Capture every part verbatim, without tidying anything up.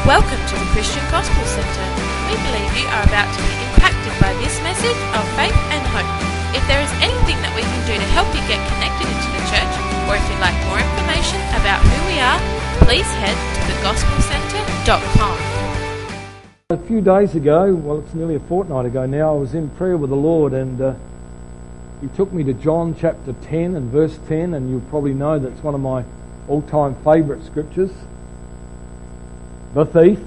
Welcome to the Christian Gospel Centre. We believe you are about to be impacted by this message of faith and hope. If there is anything that we can do to help you get connected into the church, or if you'd like more information about who we are, please head to the gospel centre dot com. A few days ago, well it's nearly a fortnight ago now, I was in prayer with the Lord and uh, He took me to John chapter ten and verse ten, and you'll probably know that's one of my all-time favourite scriptures. The thief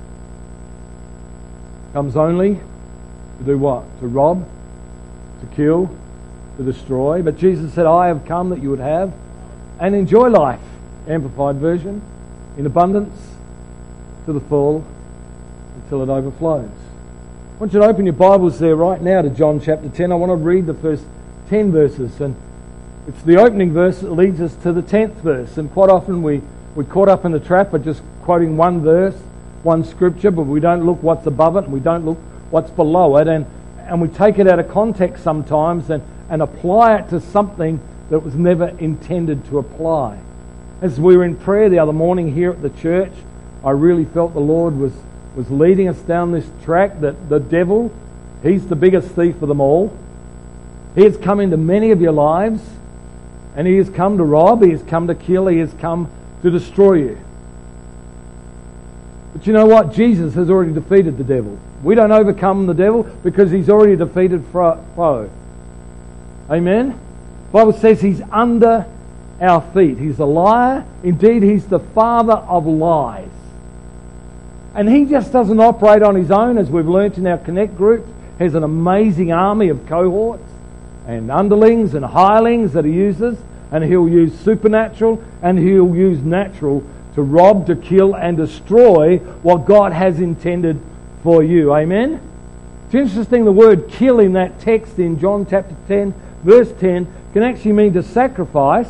comes only to do what? To rob, to kill, to destroy. But Jesus said, I have come that you would have and enjoy life, Amplified Version, in abundance, to the full, until it overflows. I want you to open your Bibles there right now to John chapter ten. I want to read the first ten verses, and it's the opening verse that leads us to the tenth verse. And quite often we, we're caught up in the trap of just quoting one verse, one scripture, but we don't look what's above it and we don't look what's below it, and, and we take it out of context sometimes and, and apply it to something that was never intended to apply. As we were in prayer the other morning here at the church, I really felt the Lord was, was leading us down this track that the devil, he's the biggest thief of them all. He has come into many of your lives, and he has come to rob, he has come to kill, he has come to destroy you. But you know what? Jesus has already defeated the devil. We don't overcome the devil because he's already defeated foe. Amen? The Bible says he's under our feet. He's a liar. Indeed, he's the father of lies. And he just doesn't operate on his own, as we've learnt in our Connect group. He has an amazing army of cohorts and underlings and hirelings that he uses, and he'll use supernatural and he'll use natural to rob, to kill and destroy what God has intended for you. Amen? It's interesting, the word kill in that text in John chapter ten verse ten can actually mean to sacrifice,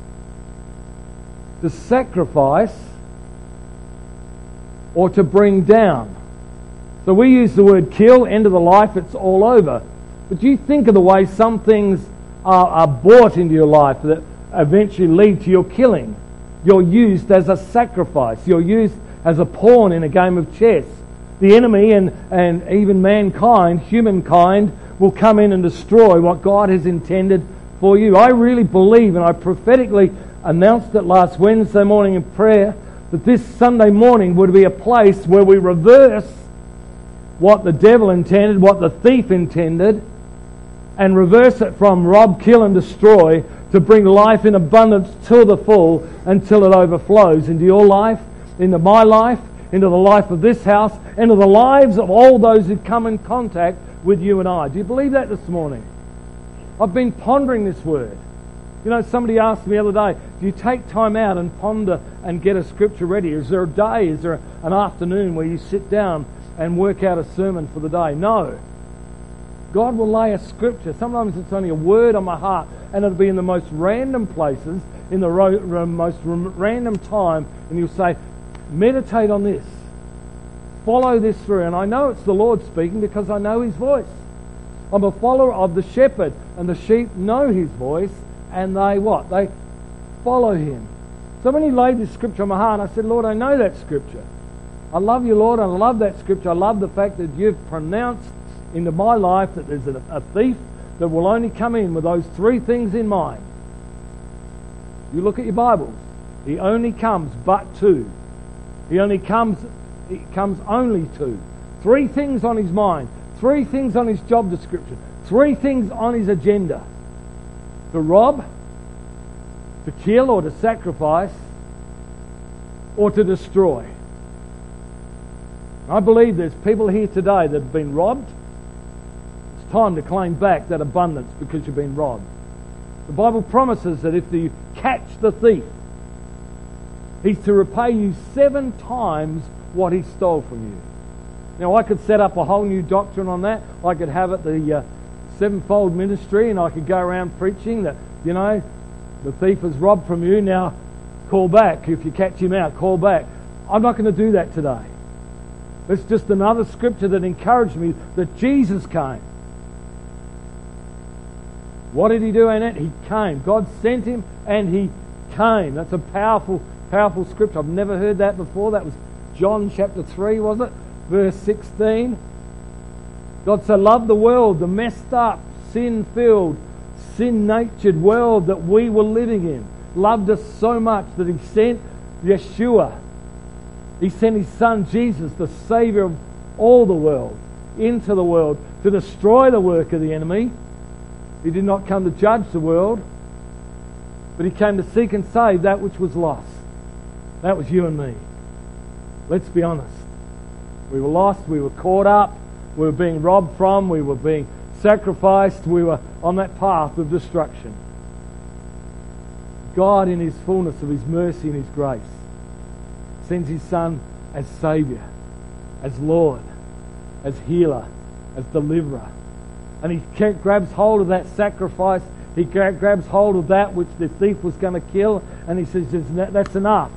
to sacrifice or to bring down. So we use the word kill, end of the life, it's all over. But you think of the way some things are, are brought into your life that eventually lead to your killing. You're used as a sacrifice. You're used as a pawn in a game of chess. The enemy and, and even mankind, humankind, will come in and destroy what God has intended for you. I really believe, and I prophetically announced it last Wednesday morning in prayer, that this Sunday morning would be a place where we reverse what the devil intended, what the thief intended, and reverse it from rob, kill and destroy to bring life in abundance to the full until it overflows into your life, into my life, into the life of this house, into the lives of all those who come in contact with you and I. Do you believe that this morning? I've been pondering this word. You know, somebody asked me the other day, do you take time out and ponder and get a scripture ready? Is there a day, is there an afternoon where you sit down and work out a sermon for the day? No. God will lay a scripture. Sometimes it's only a word on my heart, and it'll be in the most random places, in the ro- ro- most r- random time, and you'll say, meditate on this. Follow this through. And I know it's the Lord speaking because I know His voice. I'm a follower of the shepherd, and the sheep know His voice, and they what? They follow Him. So when He laid this scripture on my heart, I said, Lord, I know that scripture. I love you, Lord, and I love that scripture. I love the fact that you've pronounced into my life that there's a, a thief that will only come in with those three things in mind. You look at your Bibles. He only comes but two. He only comes, he comes only two. Three things on his mind. Three things on his job description. Three things on his agenda. To rob, to kill or to sacrifice, or to destroy. I believe there's people here today that have been robbed. It's time to claim back that abundance because you've been robbed. The Bible promises that if you catch the thief, he's to repay you seven times what he stole from you. Now, I could set up a whole new doctrine on that. I could have it the uh, sevenfold ministry, and I could go around preaching that, you know, the thief has robbed from you. Now, call back. If you catch him out, call back. I'm not going to do that today. It's just another scripture that encouraged me that Jesus came. What did He do in it? He came. God sent Him and He came. That's a powerful, powerful scripture. I've never heard that before. That was John chapter three, was it? Verse sixteen. God so loved the world, the messed up, sin-filled, sin-natured world that we were living in. Loved us so much that He sent Yeshua. He sent His Son Jesus, the Saviour of all the world, into the world to destroy the work of the enemy. He did not come to judge the world, but He came to seek and save that which was lost. That was you and me. Let's be honest. We were lost, we were caught up, we were being robbed from, we were being sacrificed, we were on that path of destruction. God, in His fullness of His mercy and His grace, sends His Son as Saviour, as Lord, as healer, as deliverer. And He grabs hold of that sacrifice, He grabs hold of that which the thief was going to kill, and He says, that's enough.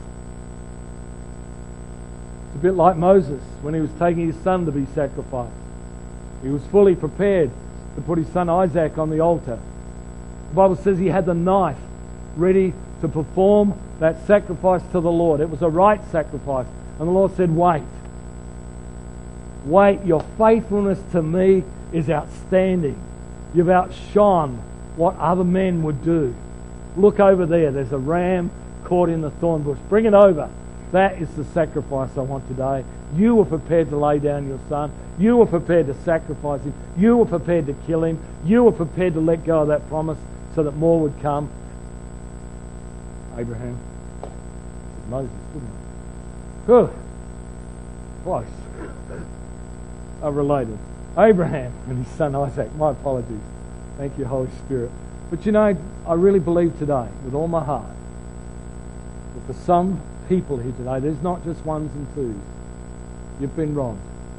It's a bit like Moses when he was taking his son to be sacrificed. He was fully prepared to put his son Isaac on the altar. The Bible says he had the knife ready to perform that sacrifice to the Lord. It was a right sacrifice. And the Lord said, wait. Wait, your faithfulness to me is outstanding. You've outshone what other men would do. Look over there. There's a ram caught in the thorn bush. Bring it over. That is the sacrifice I want today. You were prepared to lay down your son. You were prepared to sacrifice him. You were prepared to kill him. You were prepared to let go of that promise so that more would come. Abraham. Moses, didn't it? Good. Close. Are related. Abraham and his son Isaac. My apologies. Thank you, Holy Spirit. But you know, I really believe today, with all my heart, that for some people here today, there's not just ones and twos. You've been robbed.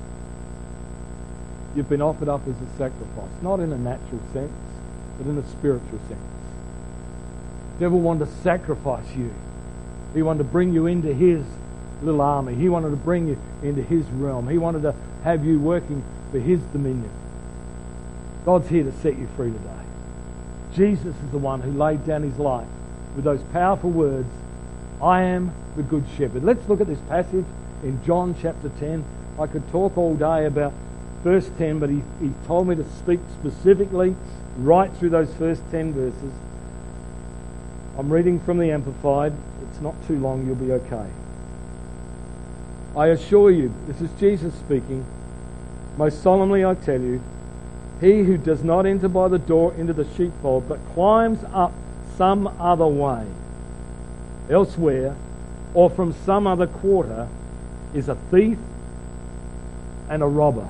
You've been offered up as a sacrifice, not in a natural sense, but in a spiritual sense. The devil wanted to sacrifice you. He wanted to bring you into his little army. He wanted to bring you into his realm. He wanted to have you working for his dominion. God's here to set you free today. Jesus is the one who laid down his life with those powerful words, I am the good shepherd. Let's look at this passage in John chapter ten. I could talk all day about verse ten, but he, he told me to speak specifically right through those first ten verses. I'm reading from the Amplified. It's not too long, you'll be okay. I assure you, this is Jesus speaking, most solemnly I tell you, he who does not enter by the door into the sheepfold, but climbs up some other way, elsewhere, or from some other quarter, is a thief and a robber.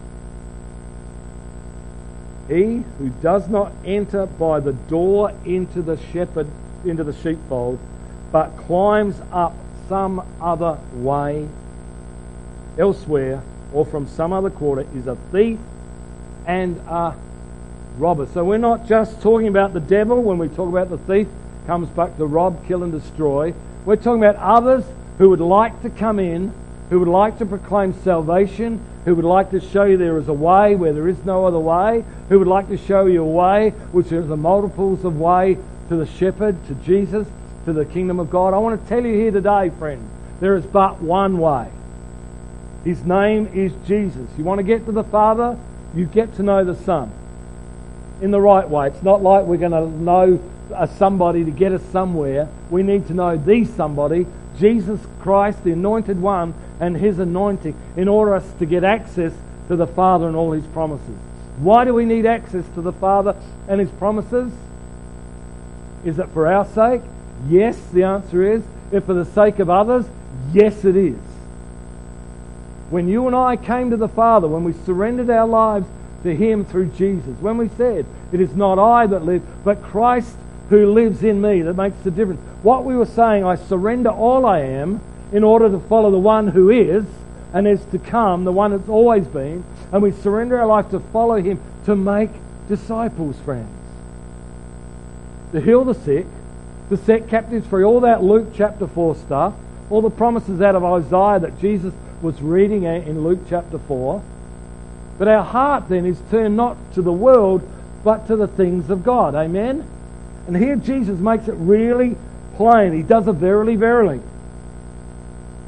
He who does not enter by the door into the shepherd, into the sheepfold, but climbs up some other way, elsewhere, or from some other quarter, is a thief and a robber. So we're not just talking about the devil when we talk about the thief, comes back to rob, kill and destroy. We're talking about others who would like to come in, who would like to proclaim salvation, who would like to show you there is a way where there is no other way, who would like to show you a way which is the multiples of way to the shepherd, to Jesus, to the kingdom of God. I want to tell you here today, friends, there is but one way. His name is Jesus. You want to get to the Father? You get to know the Son in the right way. It's not like we're going to know a somebody to get us somewhere. We need to know the somebody, Jesus Christ, the anointed one, and his anointing, in order us to get access to the Father and all his promises. Why do we need access to the Father and his promises? Is it for our sake? Yes, the answer is. If for the sake of others? Yes, it is. When you and I came to the Father, when we surrendered our lives to him through Jesus, when we said, it is not I that live, but Christ who lives in me, that makes the difference. What we were saying, I surrender all I am in order to follow the one who is and is to come, the one that's always been, and we surrender our life to follow him, to make disciples, friends. To heal the sick, to set captives free, all that Luke chapter four stuff, all the promises out of Isaiah that Jesus was reading in Luke chapter four. But our heart then is turned not to the world, but to the things of God. Amen? And here Jesus makes it really plain. He does a verily, verily.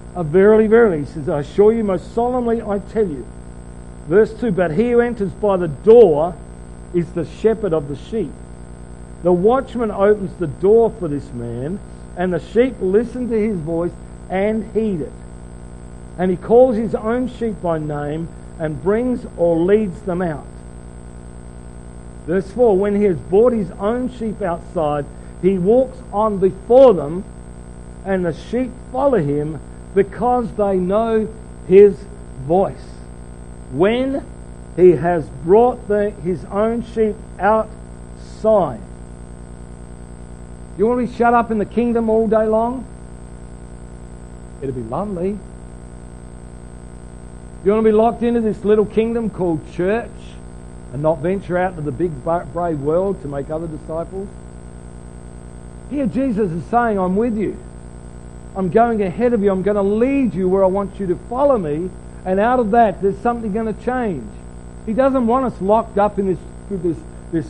Uh, verily, verily, he says, I assure you, most solemnly, I tell you. Verse two, but he who enters by the door is the shepherd of the sheep. The watchman opens the door for this man, and the sheep listen to his voice and heed it. And he calls his own sheep by name and brings or leads them out. Verse four, when he has brought his own sheep outside, he walks on before them, and the sheep follow him because they know his voice. When he has brought the, his own sheep outside. You want to be shut up in the kingdom all day long? It'll be lovely. You want to be locked into this little kingdom called church and not venture out to the big brave world to make other disciples? Here Jesus is saying, I'm with you. I'm going ahead of you. I'm going to lead you where I want you to follow me. And out of that, there's something going to change. He doesn't want us locked up in this, this, this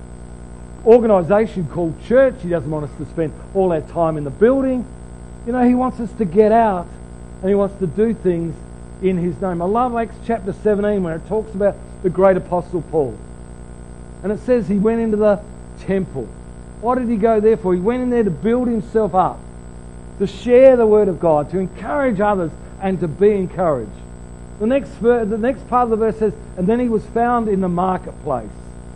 organisation called church. He doesn't want us to spend all our time in the building. You know, he wants us to get out and he wants to do things in his name. I love Acts chapter seventeen where it talks about the great apostle Paul. And it says he went into the temple. What did he go there for? He went in there to build himself up, to share the word of God, to encourage others and to be encouraged. The next, ver- the next part of the verse says, and then he was found in the marketplace.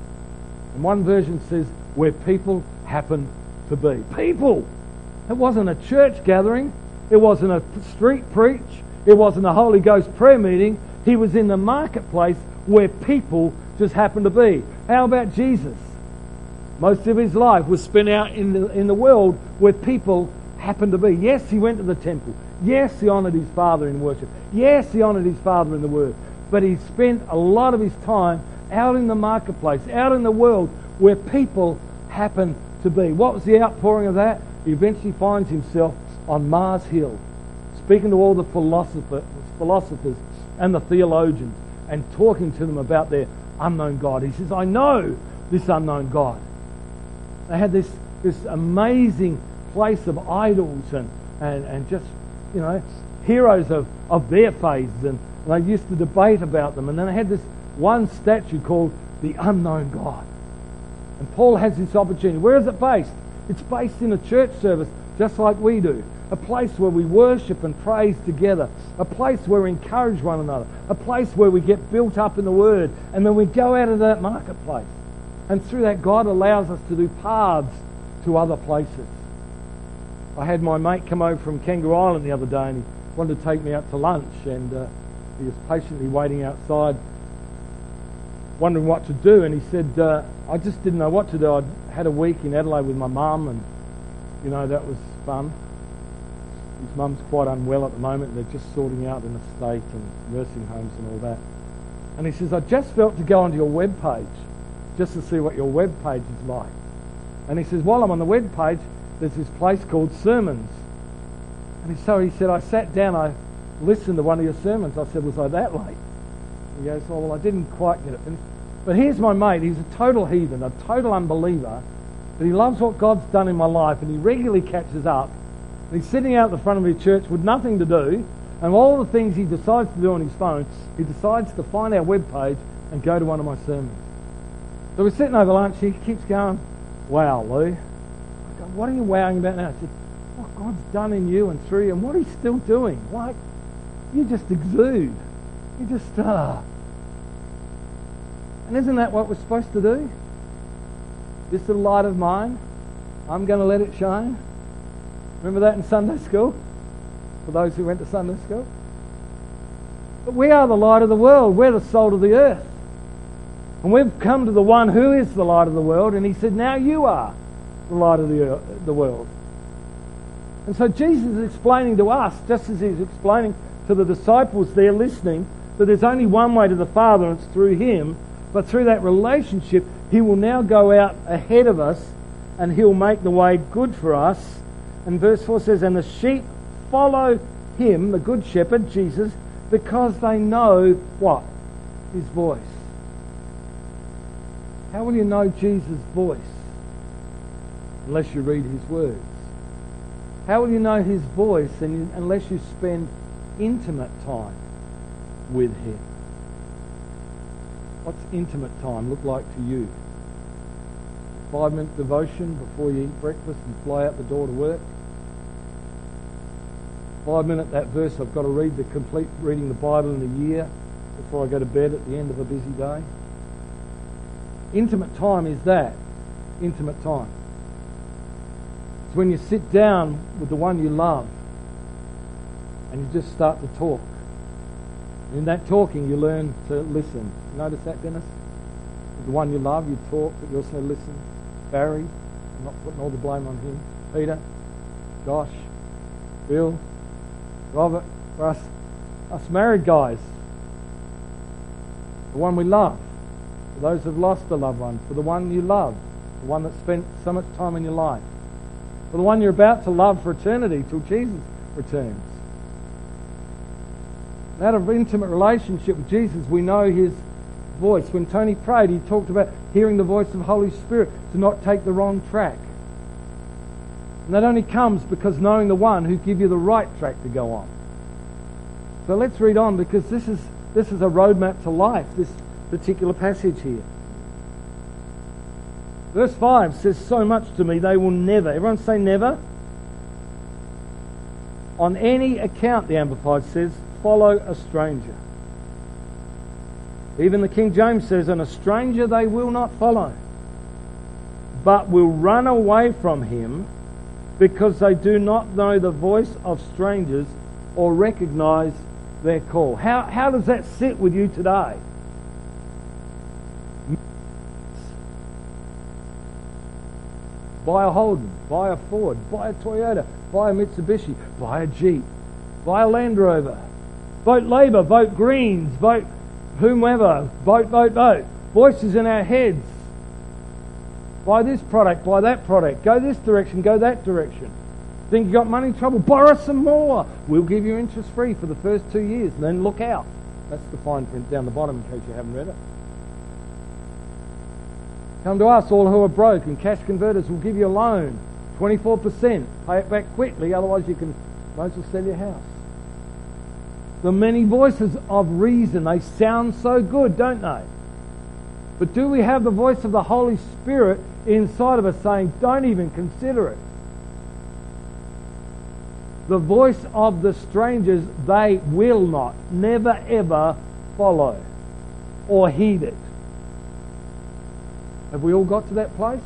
And one version says, where people happened to be. People! It wasn't a church gathering. It wasn't a street preach. It wasn't a Holy Ghost prayer meeting. He was in the marketplace where people just happened to be. How about Jesus? Most of his life was spent out in the, in the world where people happened to be. Yes, he went to the temple. Yes, he honoured his Father in worship. Yes, he honoured his Father in the Word. But he spent a lot of his time out in the marketplace, out in the world where people happened to be. What was the outpouring of that? He eventually finds himself on Mars Hill, speaking to all the philosopher, philosophers and the theologians and talking to them about their unknown God. He says, I know this unknown God. They had this, this amazing place of idols and, and, and just, you know, heroes of, of their faiths, and they used to debate about them. And then they had this one statue called the unknown God. And Paul has this opportunity. Where is it based? It's based in a church service, just like we do. A place where we worship and praise together. A place where we encourage one another. A place where we get built up in the Word. And then we go out of that marketplace. And through that, God allows us to do paths to other places. I had my mate come over from Kangaroo Island the other day, and he wanted to take me out to lunch, and uh, he was patiently waiting outside, wondering what to do. And he said, uh, I just didn't know what to do. I'd had a week in Adelaide with my mum, and you know, that was fun. His mum's quite unwell at the moment. They're just sorting out an estate and nursing homes and all that. And he says, I just felt to go onto your webpage just to see what your webpage is like. And he says, while I'm on the webpage, there's this place called Sermons. And so he said, I sat down, I listened to one of your sermons. I said, was I that late? He goes, oh, well, I didn't quite get it finished. But here's my mate. He's a total heathen, a total unbeliever. But he loves what God's done in my life, and he regularly catches up. And he's sitting out the front of his church with nothing to do, and all the things he decides to do on his phone, he decides to find our webpage and go to one of my sermons. So we're sitting over lunch, he keeps going, wow, Lou. I go, what are you wowing about now? He said, what God's done in you and through you, and what he's still doing. Like, you just exude. You just, ah. And isn't that what we're supposed to do? This little light of mine, I'm going to let it shine. Remember that in Sunday school? For those who went to Sunday school? But we are the light of the world. We're the salt of the earth. And we've come to the one who is the light of the world, and he said, now you are the light of the, earth, the world. And so Jesus is explaining to us, just as he's explaining to the disciples there listening, that there's only one way to the Father, and it's through him. But through that relationship, he will now go out ahead of us, and he'll make the way good for us. And verse four says, and the sheep follow him, the good shepherd, Jesus, because they know what? His voice. How will you know Jesus' voice? Unless you read his words. How will you know his voice unless you spend intimate time with Him. What's intimate time look like to you? Five minute devotion before you eat breakfast and fly out the door to work? Five minute that verse I've got to read, the complete reading the Bible in a year before I go to bed at the end of a busy day? Intimate time is that. Intimate time. It's when you sit down with the one you love and you just start to talk. In that talking, you learn to listen. Notice that, Dennis? With the one you love, you talk, but you also listen. Barry, I'm not putting all the blame on him. Peter, Josh, Bill, Robert, for us, us married guys. The one we love. For those who've lost a loved one. For the one you love. The one that spent so much time in your life. For the one you're about to love for eternity till Jesus returns. Out of intimate relationship with Jesus, we know His voice. When Tony prayed, he talked about hearing the voice of the Holy Spirit to not take the wrong track. And that only comes because knowing the one who gives you the right track to go on. So let's read on, because this is this is a roadmap to life, this particular passage here. Verse five says, so much to me, they will never, everyone say never, on any account, the Amplified says, follow a stranger. Even the King James says, and a stranger they will not follow, but will run away from him, because they do not know the voice of strangers or recognize their call. How, how does that sit with you today? Buy a Holden, buy a Ford, buy a Toyota, buy a Mitsubishi, buy a Jeep, buy a Land Rover, vote Labour, vote Greens, vote whomever, vote, vote, vote. Voices in our heads. Buy this product, buy that product, go this direction, go that direction. Think you got money trouble? Borrow some more. We'll give you interest free for the first two years, and then look out. That's the fine print down the bottom in case you haven't read it. Come to us, all who are broke, and Cash Converters will give you a loan, twenty-four percent. Pay it back quickly, otherwise you can might as well sell your house. The many voices of reason, they sound so good, don't they? But do we have the voice of the Holy Spirit inside of us saying, don't even consider it? The voice of the strangers they will not, never ever follow or heed it. Have we all got to that place?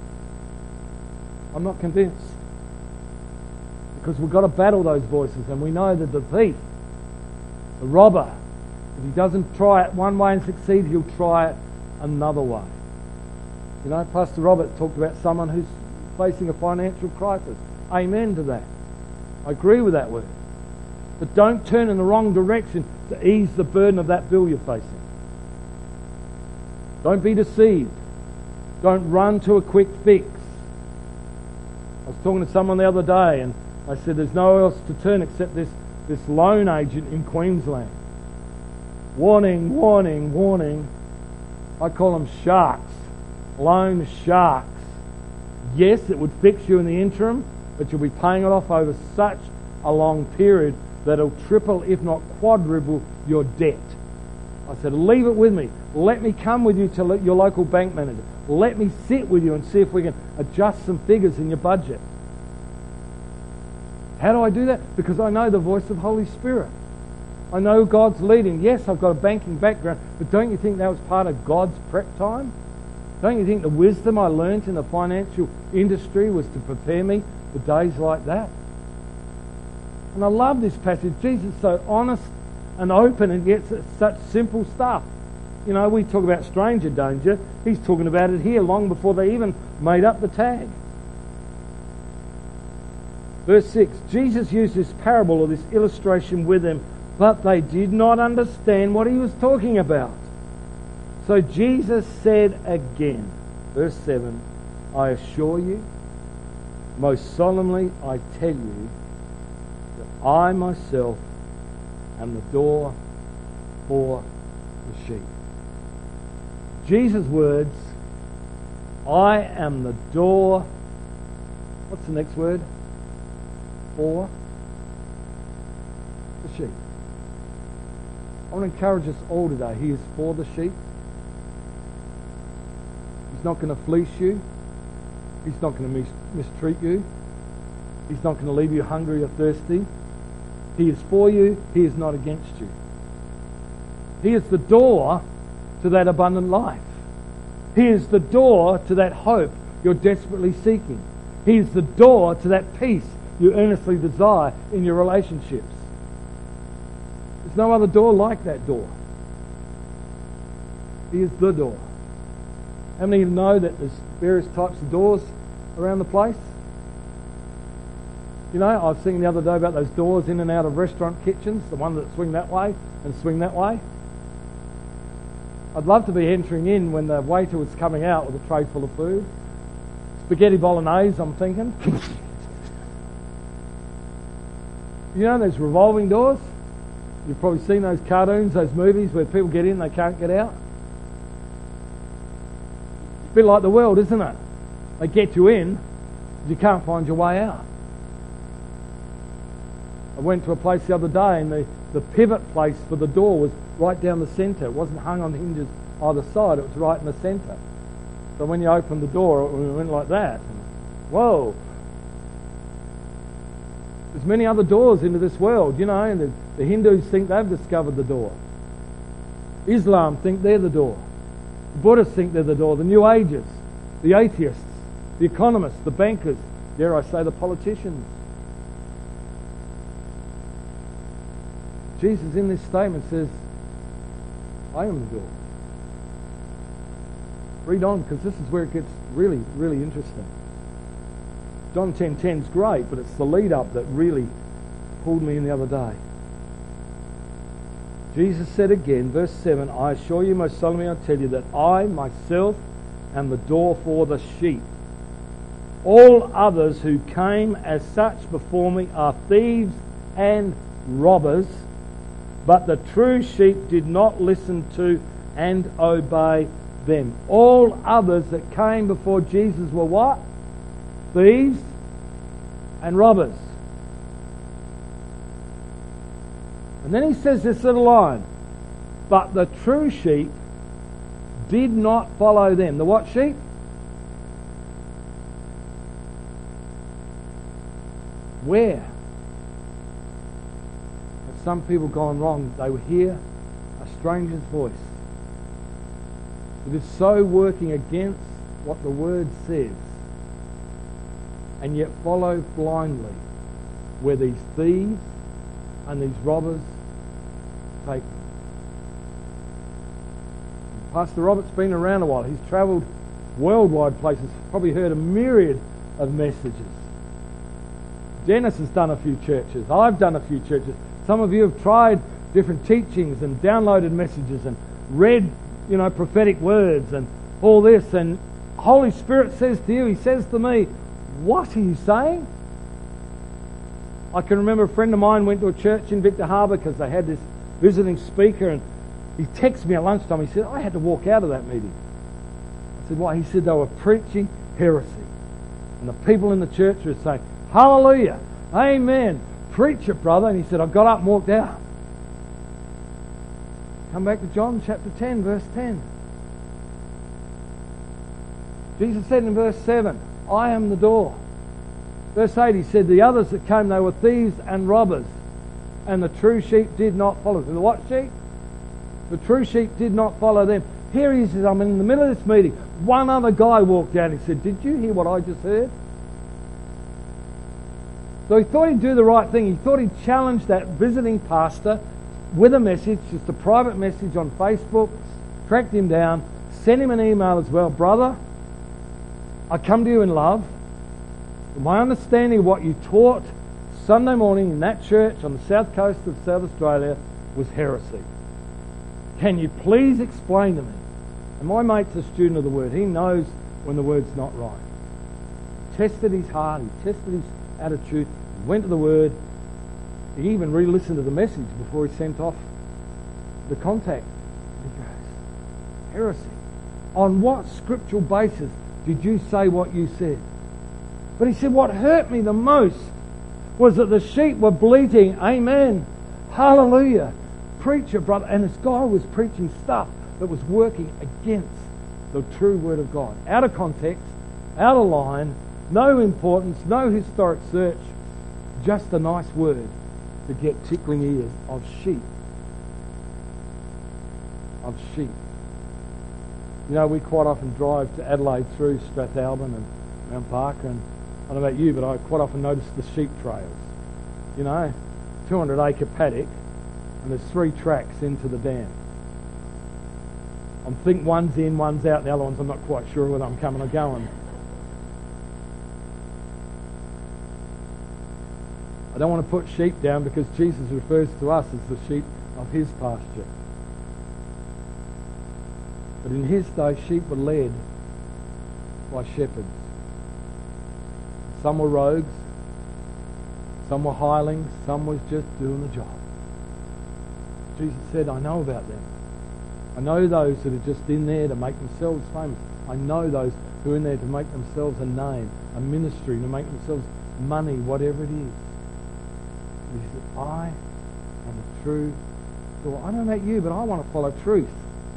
I'm not convinced. Because we've got to battle those voices, and we know that the thief, the robber, if he doesn't try it one way and succeed, he'll try it another way. You know, Pastor Robert talked about someone who's facing a financial crisis. Amen to that. I agree with that word. But don't turn in the wrong direction to ease the burden of that bill you're facing. Don't be deceived. Don't run to a quick fix. I was talking to someone the other day, and I said there's nowhere else to turn except this, this loan agent in Queensland. Warning, warning, warning. I call them sharks. Loan sharks. Yes, it would fix you in the interim, but you'll be paying it off over such a long period that it'll triple, if not quadruple, your debt. I said, leave it with me. Let me come with you to your local bank manager. Let me sit with you and see if we can adjust some figures in your budget. How do I do that? Because I know the voice of Holy Spirit. I know God's leading. Yes, I've got a banking background, but don't you think that was part of God's prep time? Don't you think the wisdom I learnt in the financial industry was to prepare me for days like that? And I love this passage. Jesus is so honest and open, and yet such simple stuff. You know, we talk about stranger danger. He's talking about it here long before they even made up the tag. Verse six, Jesus used this parable or this illustration with them, but they did not understand what he was talking about. So Jesus said again, verse seven, I assure you, most solemnly I tell you, that I myself am the door for the sheep. Jesus' words, I am the door. What's the next word? For the sheep. I want to encourage us all today. He is for the sheep. He's not going to fleece you. He's not going to mis- mistreat you. He's not going to leave you hungry or thirsty. He is for you. He is not against you. He is the door to that abundant life. He is the door to that hope you're desperately seeking. He is the door to that peace you earnestly desire in your relationships. There's no other door like that door. He is the door. How many of you know that there's various types of doors around the place? You know, I was thinking the other day about those doors in and out of restaurant kitchens, the one that swing that way and swing that way. I'd love to be entering in when the waiter was coming out with a tray full of food. Spaghetti bolognese, I'm thinking. You know those revolving doors? You've probably seen those cartoons, those movies where people get in, they can't get out. It's a bit like the world, isn't it? They get you in, you can't find your way out. I went to a place the other day and the, the pivot place for the door was right down the centre. It wasn't hung on hinges either side, it was right in the centre. So when you opened the door, it went like that. Whoa! There's many other doors into this world, you know, and the, the Hindus think they've discovered the door. Islam think they're the door. The Buddhists think they're the door. The New Agers, the atheists, the economists, the bankers, dare I say the politicians. Jesus in this statement says, I am the door. Read on, because this is where it gets really, really interesting. John ten ten is great, but it's the lead up that really pulled me in the other day. Jesus said again, verse seven, I assure you most solemnly I tell you that I myself am the door for the sheep. All others who came as such before me are thieves and robbers, but the true sheep did not listen to and obey them. All others that came before Jesus were what? Thieves and robbers. And then he says this little line, but the true sheep did not follow them. The what sheep? Where? Have some people gone wrong? They would hear a stranger's voice. It is so working against what the word says, and yet follow blindly where these thieves and these robbers take them. Pastor Robert's been around a while. He's travelled worldwide places, probably heard a myriad of messages. Dennis has done a few churches. I've done a few churches. Some of you have tried different teachings and downloaded messages and read, you know, prophetic words and all this. And Holy Spirit says to you, He says to me, what are you saying? I can remember a friend of mine went to a church in Victor Harbor because they had this visiting speaker, and he texted me at lunchtime. He said, I had to walk out of that meeting. I said, why? He said they were preaching heresy. And the people in the church were saying, hallelujah, amen, preach it, brother. And he said, I got up and walked out. Come back to John chapter ten, verse ten. Jesus said in verse seven, I am the door. Verse eight, he said, the others that came, they were thieves and robbers, and the true sheep did not follow them. The what sheep? The true sheep did not follow them. Here he says, I'm in the middle of this meeting. One other guy walked out and he said, did you hear what I just heard? So he thought he'd do the right thing. He thought he'd challenge that visiting pastor with a message, just a private message on Facebook, tracked him down, sent him an email as well. Brother, I come to you in love. My understanding of what you taught Sunday morning in that church on the south coast of South Australia was heresy. Can you please explain to me? And my mate's a student of the Word. He knows when the Word's not right. He tested his heart. He tested his attitude. He went to the Word. He even re-listened to the message before he sent off the contact. He goes, heresy. On what scriptural basis did you say what you said? But he said, what hurt me the most was that the sheep were bleating, amen, hallelujah, preacher, brother, and this guy was preaching stuff that was working against the true Word of God. Out of context, out of line, no importance, no historic search, just a nice word to get tickling ears of sheep. Of sheep. You know, we quite often drive to Adelaide through Strathalbyn and Mount Parker, and I don't know about you, but I quite often notice the sheep trails. You know, two hundred acre paddock, and there's three tracks into the dam. I think one's in, one's out, the other ones I'm not quite sure whether I'm coming or going. I don't want to put sheep down because Jesus refers to us as the sheep of his pasture. But in his day, sheep were led by shepherds. Some were rogues, some were hirelings, some was just doing the job. Jesus said, I know about them. I know those that are just in there to make themselves famous. I know those who are in there to make themselves a name, a ministry, to make themselves money, whatever it is. And he said, I am the true door. I don't know about you, but I want to follow truth.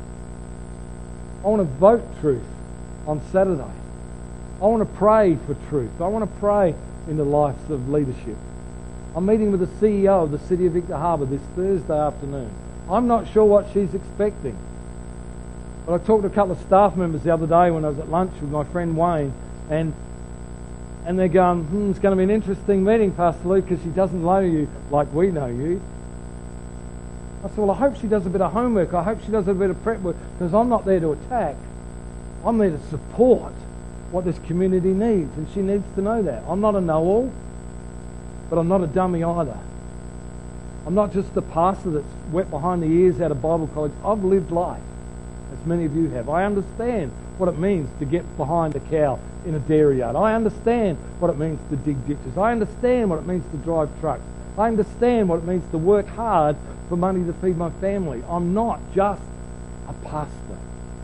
I want to vote truth on Saturday. I want to pray for truth. I want to pray in the lives of leadership. I'm meeting with the C E O of the City of Victor Harbor this Thursday afternoon. I'm not sure what she's expecting. But I talked to a couple of staff members the other day when I was at lunch with my friend Wayne, and and they're going, hmm, it's going to be an interesting meeting, Pastor Luke, because she doesn't know you like we know you. I said, well, I hope she does a bit of homework. I hope she does a bit of prep work, because I'm not there to attack. I'm there to support what this community needs, and she needs to know that. I'm not a know-all, but I'm not a dummy either. I'm not just the pastor that's wet behind the ears out of Bible college. I've lived life, as many of you have. I understand what it means to get behind a cow in a dairy yard. I understand what it means to dig ditches. I understand what it means to drive trucks. I understand what it means to work hard for money to feed my family. I'm not just a pastor.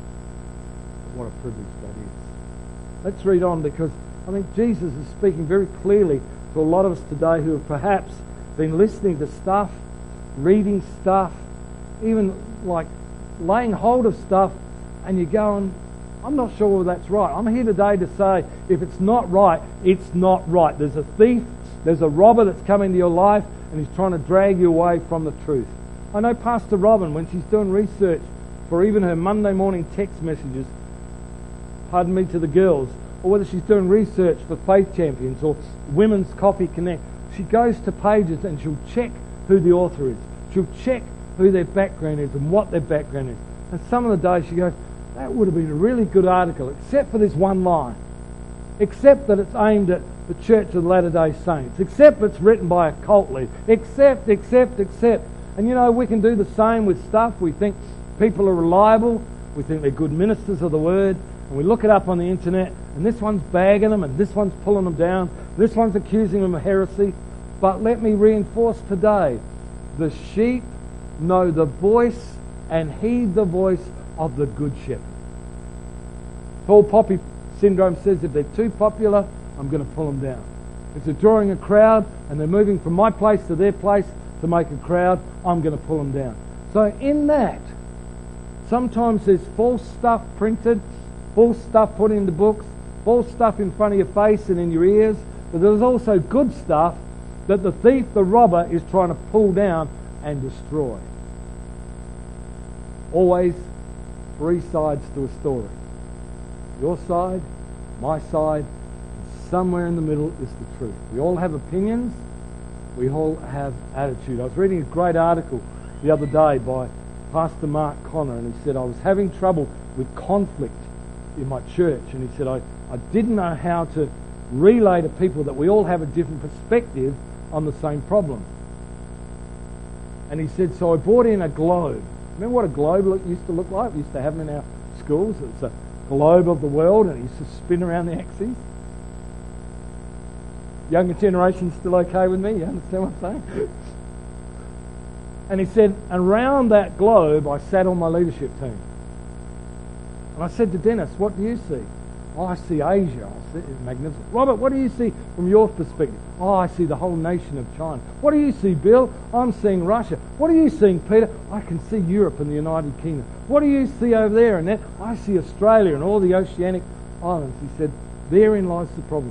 What a privilege that is. Let's read on, because I think Jesus is speaking very clearly to a lot of us today who have perhaps been listening to stuff, reading stuff, even like laying hold of stuff, and you're going, I'm not sure whether that's right. I'm here today to say, if it's not right, it's not right. There's a thief, there's a robber that's come into your life, and he's trying to drag you away from the truth. I know Pastor Robin, when she's doing research for even her Monday morning text messages, pardon me to the girls, or whether she's doing research for Faith Champions or Women's Coffee Connect, she goes to pages and she'll check who the author is. She'll check who their background is and what their background is. And some of the days she goes, that would have been a really good article, except for this one line. Except that it's aimed at the Church of the Latter-day Saints. Except it's written by a cult leader. Except, except, except. And you know, we can do the same with stuff. We think people are reliable. We think they're good ministers of the Word. And we look it up on the internet, and this one's bagging them, and this one's pulling them down. This one's accusing them of heresy. But let me reinforce today, the sheep know the voice and heed the voice of the Good Shepherd. Tall poppy syndrome says if they're too popular, I'm going to pull them down. If they're drawing a crowd and they're moving from my place to their place to make a crowd, I'm going to pull them down. So in that, sometimes there's false stuff printed, false stuff put into books, false stuff in front of your face and in your ears, but there's also good stuff that the thief, the robber, is trying to pull down and destroy. Always three sides to a story. Your side, my side, and somewhere in the middle is the truth. We all have opinions, we all have attitude. I was reading a great article the other day by Pastor Mark Connor, and he said, I was having trouble with conflict in my church, and he said, I, I didn't know how to relay to people that we all have a different perspective on the same problem. And he said, so I brought in a globe. Remember what a globe look, used to look like? We used to have them in our schools. It's a globe of the world, and it used to spin around the axis. Younger generation still okay with me? You understand what I'm saying? And he said, around that globe I sat on my leadership team. And I said to Dennis, what do you see? Oh, I see Asia. I see it's magnificent. Robert, what do you see from your perspective? Oh, I see the whole nation of China. What do you see, Bill? I'm seeing Russia. What are you seeing, Peter? I can see Europe and the United Kingdom. What do you see over there? And then I see Australia and all the oceanic islands. He said, therein lies the problem.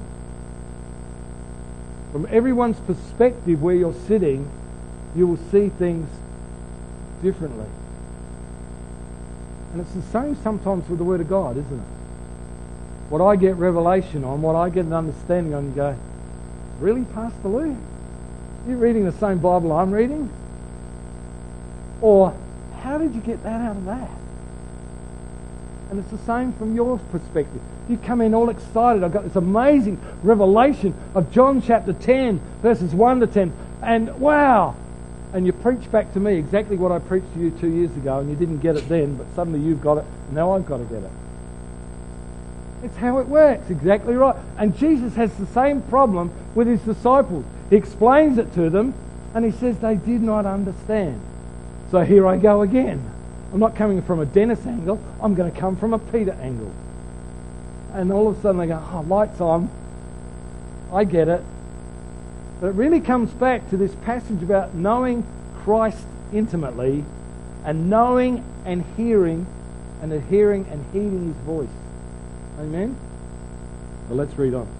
From everyone's perspective where you're sitting, you will see things differently. And it's the same sometimes with the Word of God, isn't it? What I get revelation on, what I get an understanding on, you go, really, Pastor Lou? You're reading the same Bible I'm reading? Or, how did you get that out of that? And it's the same from your perspective. You come in all excited. I've got this amazing revelation of John chapter ten, verses one to ten. And wow! And you preach back to me exactly what I preached to you two years ago, and you didn't get it then, but suddenly you've got it, and now I've got to get it. It's how it works, exactly right. And Jesus has the same problem with his disciples. He explains it to them, and he says they did not understand. So here I go again. I'm not coming from a Dennis angle, I'm going to come from a Peter angle. And all of a sudden they go, oh, lights on, I get it. But it really comes back to this passage about knowing Christ intimately and knowing and hearing and adhering and heeding his voice. Amen? Well, let's read on.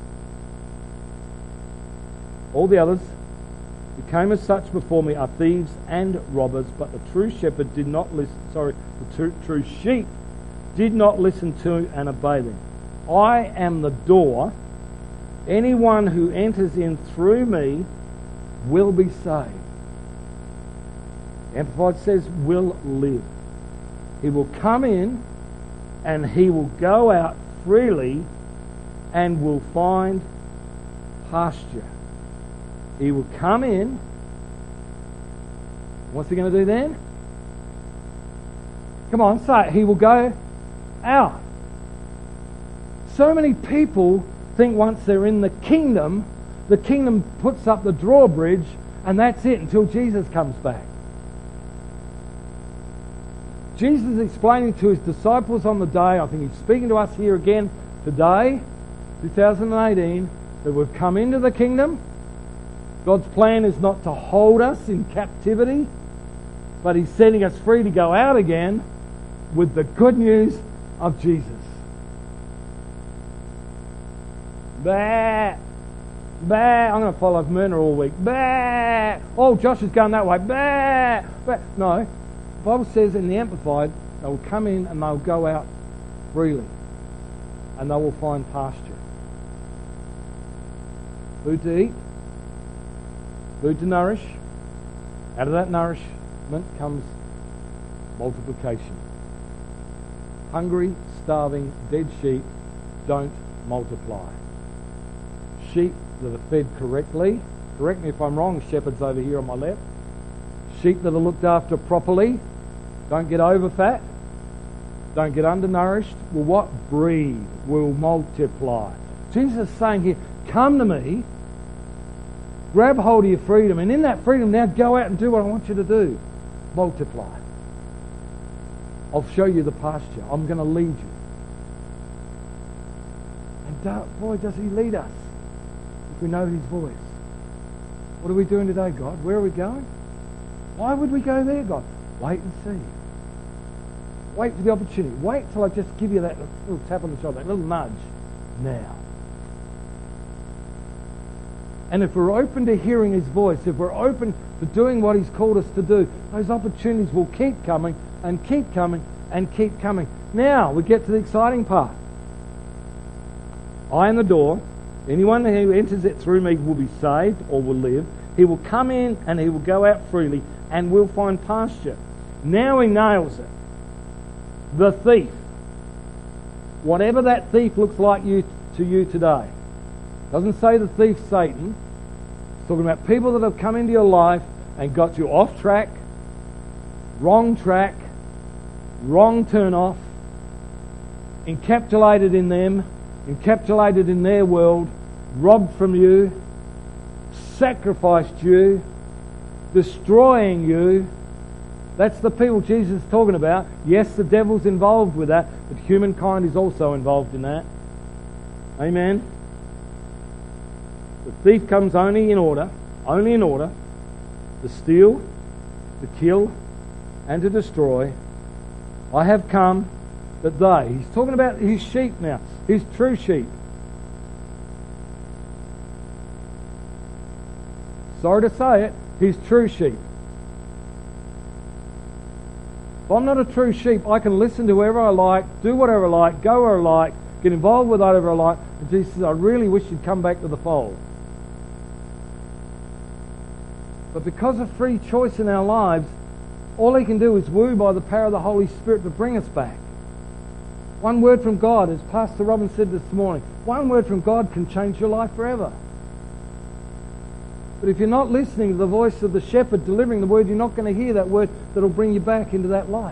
All the others who came as such before me are thieves and robbers, but the true shepherd did not listen, sorry, the true, true sheep did not listen to and obey them. I am the door. Anyone who enters in through me will be saved. Amplified says, will live. He will come in and he will go out freely and will find pasture. He will come in. What's he going to do then? Come on, say it. He will go out. So many people think once they're in the kingdom, the kingdom puts up the drawbridge and that's it until Jesus comes back. Jesus is explaining to his disciples on the day, I think he's speaking to us here again today, two thousand eighteen, that we've come into the kingdom. God's plan is not to hold us in captivity, but he's setting us free to go out again with the good news of Jesus. Bah! Bah! I'm going to follow Myrna all week. Bah! Oh, Josh is going that way. Bah! Bah! No. The Bible says in the Amplified, they will come in and they'll go out freely. And they will find pasture. Food to eat. Food to nourish. Out of that nourishment comes multiplication. Hungry, starving, dead sheep don't multiply. Sheep that are fed correctly, correct me if I'm wrong, shepherds over here on my left, sheep that are looked after properly, don't get over fat, don't get undernourished, will what? Breed, will multiply. Jesus is saying here, come to me, grab hold of your freedom, and in that freedom now go out and do what I want you to do. Multiply. I'll show you the pasture. I'm going to lead you. And boy, does he lead us if we know his voice. What are we doing today, God? Where are we going? Why would we go there, God? Wait and see. Wait for the opportunity. Wait till I just give you that little tap on the shoulder, that little nudge. Now. And if we're open to hearing his voice, if we're open to doing what he's called us to do, those opportunities will keep coming and keep coming and keep coming. Now we get to the exciting part. I am the door. Anyone who enters it through me will be saved or will live. He will come in and he will go out freely and will find pasture. Now he nails it. The thief. Whatever that thief looks like you to you today. Doesn't say the thief Satan. It's talking about people that have come into your life and got you off track, wrong track, wrong turn off, encapsulated in them, encapsulated in their world, robbed from you, sacrificed you, destroying you. That's the people Jesus is talking about. Yes, the devil's involved with that, but humankind is also involved in that. Amen. The thief comes only in order, only in order to steal, to kill, and to destroy. I have come that they, he's talking about his sheep now, his true sheep. Sorry to say it, his true sheep. If I'm not a true sheep, I can listen to whoever I like, do whatever I like, go where I like, get involved with whatever I like. And Jesus says, I really wish you'd come back to the fold. But because of free choice in our lives, all he can do is woo by the power of the Holy Spirit to bring us back. One word from God, as Pastor Robin said this morning, one word from God can change your life forever. But if you're not listening to the voice of the shepherd delivering the word, you're not going to hear that word that will bring you back into that life.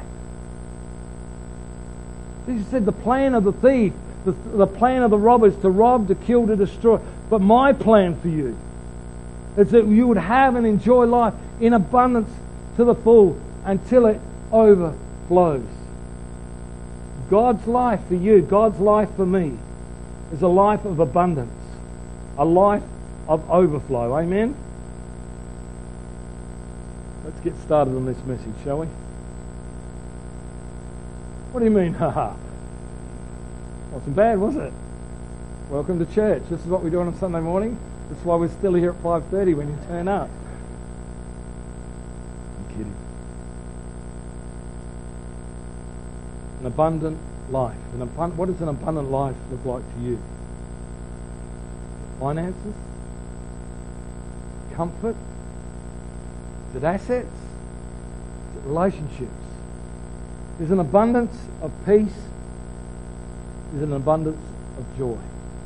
Jesus said the plan of the thief, the, the plan of the robber is to rob, to kill, to destroy. But my plan for you is that you would have and enjoy life in abundance to the full until it overflows. God's life for you, God's life for me, is a life of abundance, a life of overflow. Amen? Let's get started on this message, shall we? What do you mean, haha? Wasn't bad, was it? Welcome to church. This is what we do on a Sunday morning. This is why we're still here at five thirty when you turn up. I'm kidding. An abundant life. An abund- what does an abundant life look like to you? Finances? Comfort? Is it assets? Is it relationships? There's an abundance of peace. There's an abundance of joy.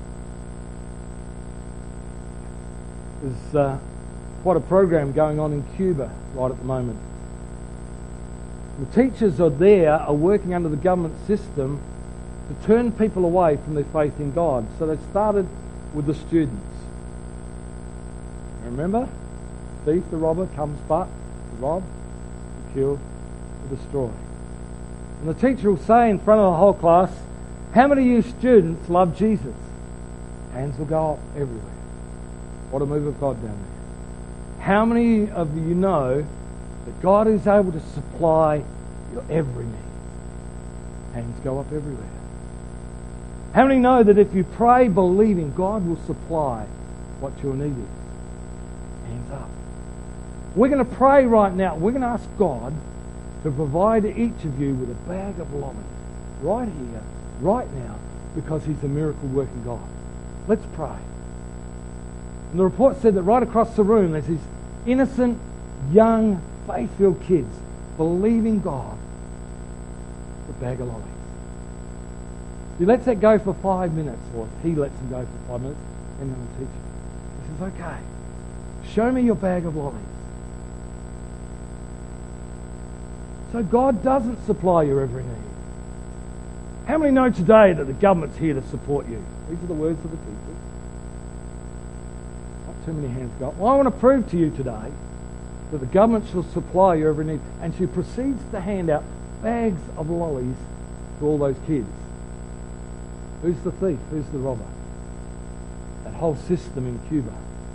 There's uh, quite a program going on in Cuba right at the moment. The teachers are there are working under the government system to turn people away from their faith in God. So they started with the students. Remember? The thief, the robber, comes but to rob, to kill, to destroy. And the teacher will say in front of the whole class, how many of you students love Jesus? Hands will go up everywhere. What a move of God down there. How many of you know that God is able to supply your every need? Hands go up everywhere. How many know that if you pray believing, God will supply what you're needing? Hands up. We're going to pray right now. We're going to ask God to provide each of you with a bag of lollies right here, right now, because He's a miracle working God. Let's pray. And the report said that right across the room there's these innocent, young, faith-filled kids believing God for a bag of lollies. He lets that go for five minutes, or he lets them go for five minutes, and then the teacher. He says, okay, show me your bag of lollies. So God doesn't supply your every need. How many know today that the government's here to support you? These are the words of the teacher. Not too many hands go up. Well, I want to prove to you today that the government shall supply your every need. And she proceeds to hand out bags of lollies to all those kids. Who's the thief? Who's the robber? That whole system in Cuba.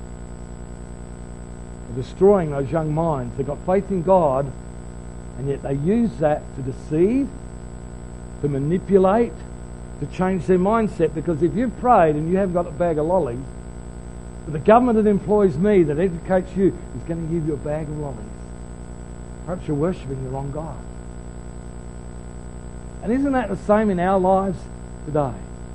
They're destroying those young minds. They've got faith in God, and yet they use that to deceive, to manipulate, to change their mindset. Because if you've prayed and you haven't got a bag of lollies, but the government that employs me, that educates you, is going to give you a bag of lollies. Perhaps you're worshipping the wrong God. And isn't that the same in our lives today?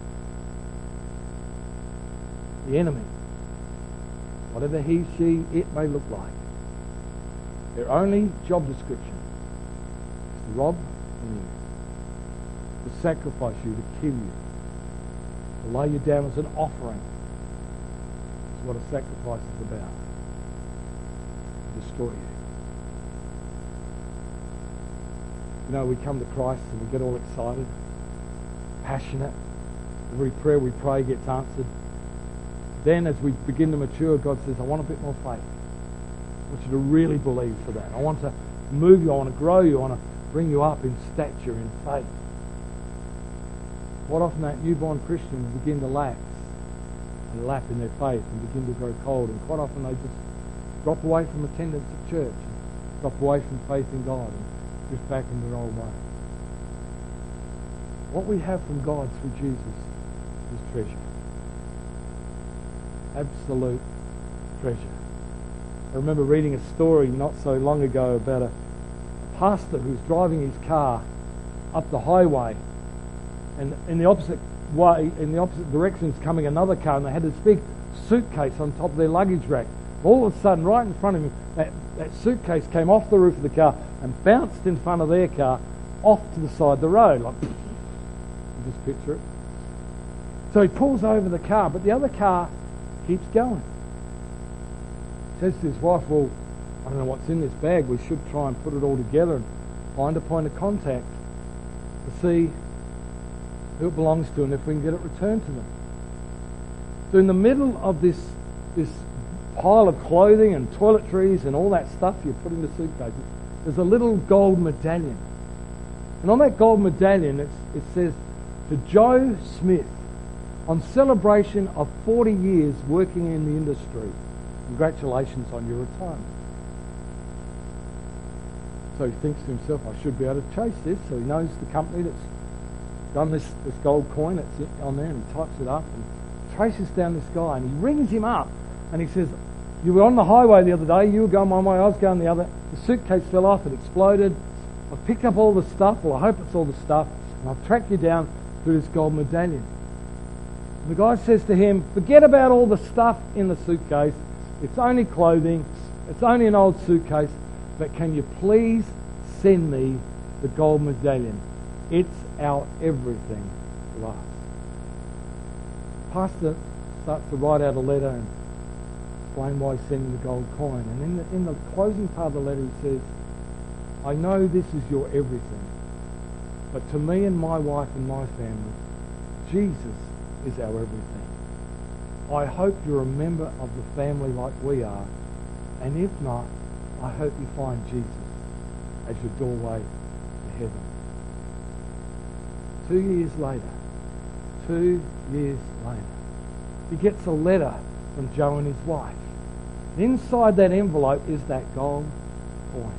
The enemy, whatever he, she, it may look like, their only job description is to rob from you, to sacrifice you, to kill you, to lay you down as an offering. That's what a sacrifice is about. To destroy you. You know, we come to Christ and we get all excited, passionate. Every prayer we pray gets answered. Then as we begin to mature, God says, I want a bit more faith. I want you to really believe for that. I want to move you. I want to grow you. I want to bring you up in stature, in faith. Quite often that newborn Christian will begin to lax and lap in their faith and begin to grow cold. And quite often they just drop away from attendance at church, and drop away from faith in God, and drift back into their old way. What we have from God through Jesus is treasure. Absolute treasure. I remember reading a story not so long ago about a pastor who was driving his car up the highway, and in the opposite way, in the opposite direction is coming another car, and they had this big suitcase on top of their luggage rack. All of a sudden, right in front of him, that, that suitcase came off the roof of the car and bounced in front of their car off to the side of the road. Like, you just picture it. So he pulls over the car, but the other car keeps going. Says to his wife, well, I don't know what's in this bag. We should try and put it all together and find a point of contact to see who it belongs to and if we can get it returned to them. So in the middle of this this pile of clothing and toiletries and all that stuff you put into suitcases, there's a little gold medallion. And on that gold medallion it's, it says, to Joe Smith, on celebration of forty years working in the industry, congratulations on your retirement. So he thinks to himself, I should be able to chase this. So he knows the company that's done this, this gold coin that's on there, and he types it up and traces down this guy, and he rings him up and he says, you were on the highway the other day, you were going one way, I was going the other, the suitcase fell off, it exploded, I've picked up all the stuff, well I hope it's all the stuff, and I've tracked you down through this gold medallion. And the guy says to him, forget about all the stuff in the suitcase, it's only clothing, it's only an old suitcase, but can you please send me the gold medallion? It's our everything to us. The pastor starts to write out a letter and explain why he's sending the gold coin. And in the, in the closing part of the letter he says, I know this is your everything, but to me and my wife and my family, Jesus is our everything. I hope you're a member of the family like we are, and if not, I hope you find Jesus as your doorway to heaven. Two years later, two years later, he gets a letter from Joe and his wife. Inside that envelope is that gold coin.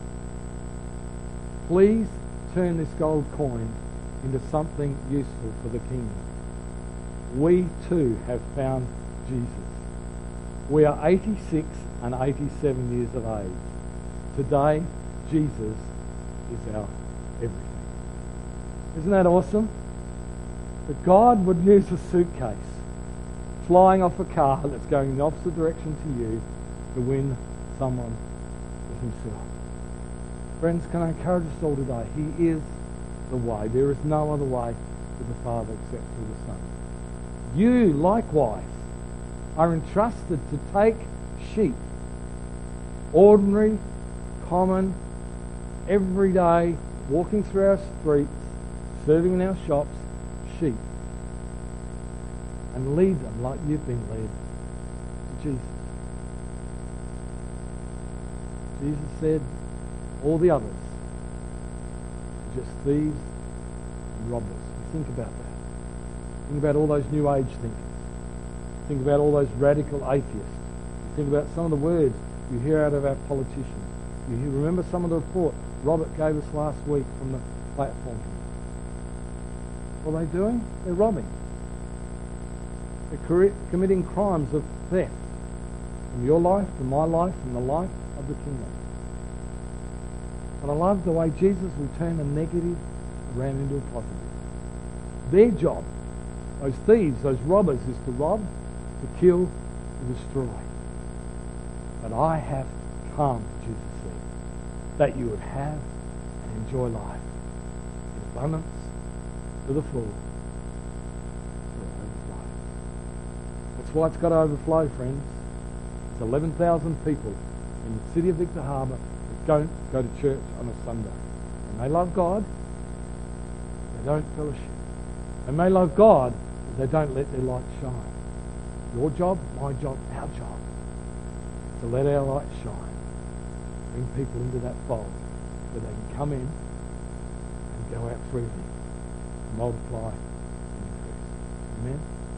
Please turn this gold coin into something useful for the kingdom. We too have found Jesus. We are eighty-six and eighty-seven years of age. Today, Jesus is our everything. Isn't that awesome? That God would use a suitcase flying off a car that's going in the opposite direction to you to win someone with himself. Friends, can I encourage us all today? He is the way. There is no other way to the Father except through the Son. You, likewise, are entrusted to take sheep, ordinary, common, everyday, walking through our streets, serving in our shops, sheep, and lead them like you've been led to Jesus. Jesus said, all the others are just thieves and robbers. Think about that. Think about all those New Age thinkers. Think about all those radical atheists. Think about some of the words you hear out of our politicians. You hear, remember some of the report Robert gave us last week from the platform. What are they doing? They're robbing. They're committing crimes of theft from your life, from my life, from the life of the kingdom. And I love the way Jesus will turn a negative around into a positive. Their job, those thieves, those robbers, is to rob, to kill, to destroy. But I have come, Jesus said, that you would have and enjoy life in abundance, to the full, to overflow. That's why it's got to overflow, friends. There's eleven thousand people in the city of Victor Harbor that don't go to church on a Sunday. And they love God, they don't fellowship. They may love God, but they don't let their light shine. Your job, my job, our job, to let our light shine. Bring people into that fold so they can come in and go out freely, multiply and increase. Amen?